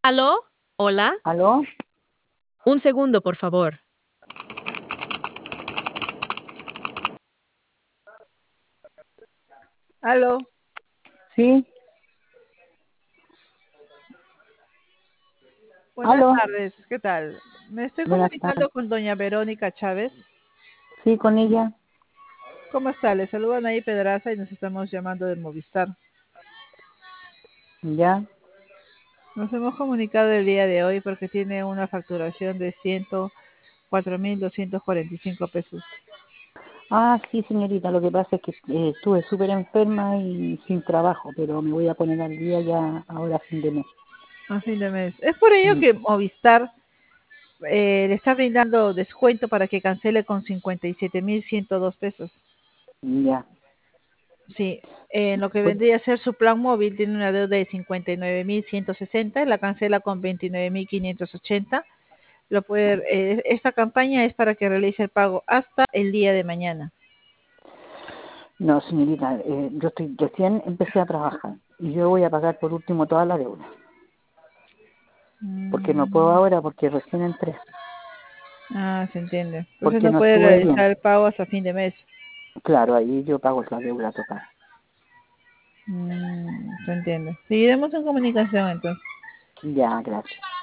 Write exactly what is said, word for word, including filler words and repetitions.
¿Aló? ¿Hola? ¿Aló? Un segundo, por favor. Aló. Sí. Buenas ¿Aló? tardes, ¿qué tal? Me estoy Buenas comunicando tardes. con doña Verónica Chávez. Sí, con ella. ¿Cómo está? Le saludan ahí Pedraza y nos estamos llamando de Movistar. Ya. Nos hemos comunicado el día de hoy porque tiene una facturación de ciento cuatro mil doscientos cuarenta y cinco pesos. Ah, sí, señorita, lo que pasa es que eh, estuve súper enferma y sin trabajo, pero me voy a poner al día ya ahora a fin de mes. A fin de mes. Es por ello Mm, que Movistar eh, le está brindando descuento para que cancele con cincuenta y siete mil ciento dos pesos. Ya. Sí, en lo que Pues, vendría a ser su plan móvil tiene una deuda de cincuenta y nueve mil ciento sesenta y la cancela con veintinueve mil quinientos ochenta. Lo puede, eh, esta campaña es para que realice el pago hasta el día de mañana. no, señorita, eh, yo estoy recién empecé a trabajar y yo voy a pagar por último toda la deuda, porque no puedo Mm, ahora porque recién entré, ah, se entiende. Entonces porque no no puede estuve bien. realizar el pago hasta fin de mes. Claro, ahí yo pago la deuda total. Mm, se entiende. Seguiremos en comunicación entonces. Ya, gracias.